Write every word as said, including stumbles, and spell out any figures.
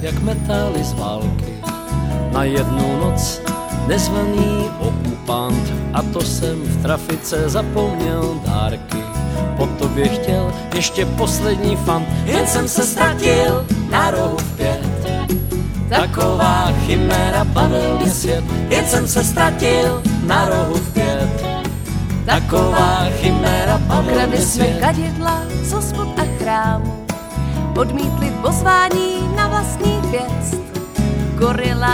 jak metály z války. Na jednu noc nezvaný okupant, a to jsem v trafice zapomněl dárky. Po tobě chtěl ještě poslední fant, jen jsem se ztratil na rohu v pět. Taková chiméra bavil mě svět, jen jsem se ztratil na rohu v pět. Taková chiméra bavil mě svět. Jsme kadidla z hospod a chrámu, odmítli pozvání na vlastní pěst. Gorila